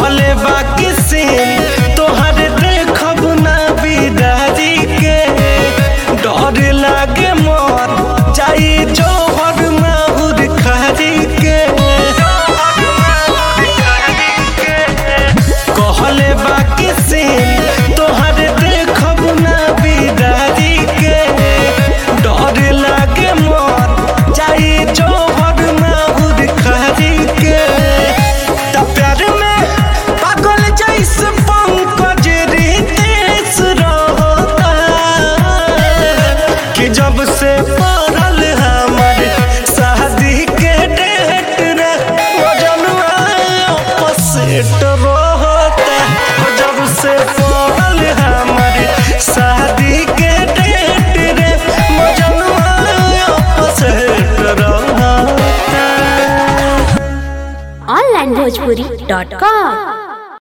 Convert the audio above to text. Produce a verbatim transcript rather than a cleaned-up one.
कहले बाकी सीन तोहर देखब ना बिदारी के डर लागे मोर जाई जोहर माहुर खारी के कहले बाकी सीन तोहर देखब ना बिदारी के डर लागे मोर जाई जोहर माहुर खारी के त प्यार में पागल जैसे पंकज रितेश रहता कि जब से पड़ल हमार शादी के डेट रे वजनुआ अपसेट रहता जब से पड़ल हमार शादी के डेट रे वजनुआ अपसेट रहता ऑनलाइन भोजपुरी डॉट कॉम।